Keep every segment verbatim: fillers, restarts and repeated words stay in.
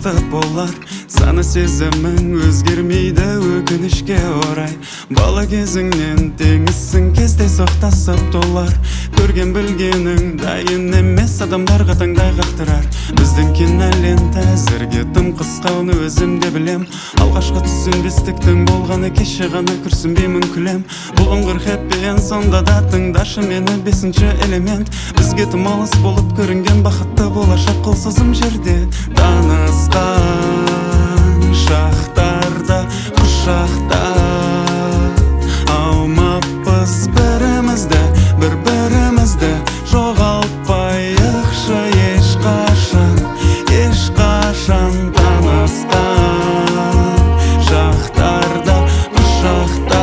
бақыт болар. Саны сезімің өзгермейді өкінішке орай. Бала кезіңнен теңізсің кездей соқтасып толар. Көрген білгенің дайын емес, адамдарға таңдай қақтырар. Біздің кинолента әзірге тым қысқа, оны өзім де білем. Алғашқы түсінбестіктің болғаны кеше ғана, күрсінбеймін күлем. Бұлыңғыр хэппи энд, сонда да тыңдашы мені, бесінші элемент. Бізге тым алыс болып көрінген бақытты болашақ қолсызым жерде. Танысқан шақтарда құшақта алмаппыз бірімізді, бір-бірімізді жоғалтпайықшы ешқашан, ешқашан. Танысқан шақтарда құшақта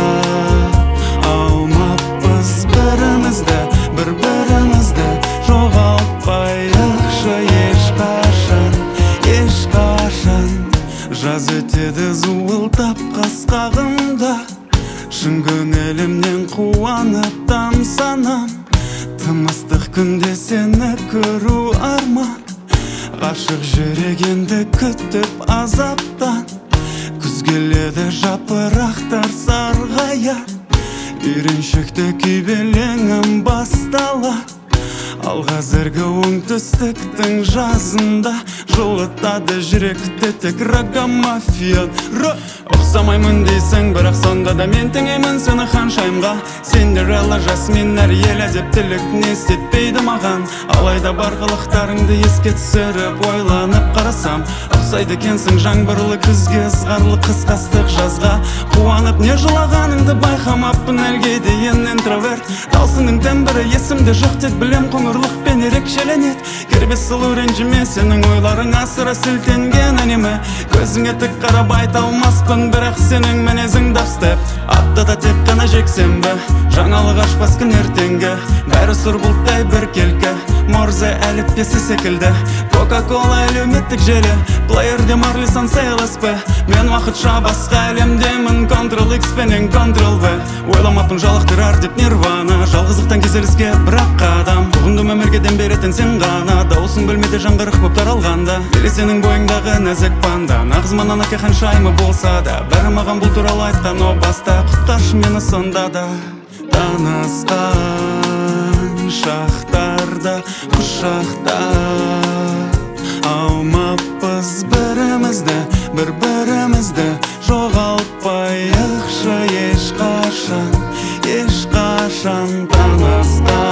алмаппыз бірімізді, бір-бірімізді жоғалтпайықшы ешқашан, ешқашан. Жаз өтеді зуылдап қас-қағымда, шын көңілімнен қуанып тамсанам. Тым ыстық күнде сені көру арман, ғашық жүрек енді күтіп азаптан. Күз келеді жапырақтар сарғая, үйреншікті күйбелеңім бастала. Ал қазіргі оңтүстіктің жазында жылытады жүректі тек рагамафия. Ұқсамаймын дейсің, бірақ сонда да мен теңеймін сені ханшайымға. Синдерелла, жасмин, әриел әдептілік не істетпейді маған. Алайда бар қылықтарыңды еске түсіріп ойланып қарасам, ұқсайды екенсің жаңбырлы күзге, ызғарлы қысқастық жазға. Қуанып не жылағаныңды байқамаппын әлге дейін интроверт. Талсының тәмбірі есімде жоқ, тек білем қоңырлықпен ерекшеленет. Кербес сұлу ренжіме, сенің ойларың асыра сілтенген әнеме. Көзіңе тік қарап айта алмаспын, бірақ сенің мінезің дабстеп. Аптада тек қана жексенбі, жаңалық ашпас күн ертеңгі. Бәрі сұр бұлттай бір келкі, Морзе әліппесі секілді. Кока-кола әлеуметтік желі, плеерде Марлисан СЛСП. Мен уақытша басқа әлемдемін, Ctrl-X пенен Ctrl-V. Ойламаппын жалықтырар деп нирвана, жалғыздықтан кезеліске бірақ қадам. Ұғындым өмірге дем беретін сен ғана, дауысың бөлмеде жаңғырық боп таралғанда. Еле сенің бойыңдағы нәзік панда, нағыз манана ханшайымы болса да, бәрі маған бұл туралы айтқан о баста. Құтқаршы мені сонда да. Танысқан шақтарда құшақта алмаппыз бірімізді, бір-бірімізді жоғалтпайықшы ешқашан, ешқашан. Танысқан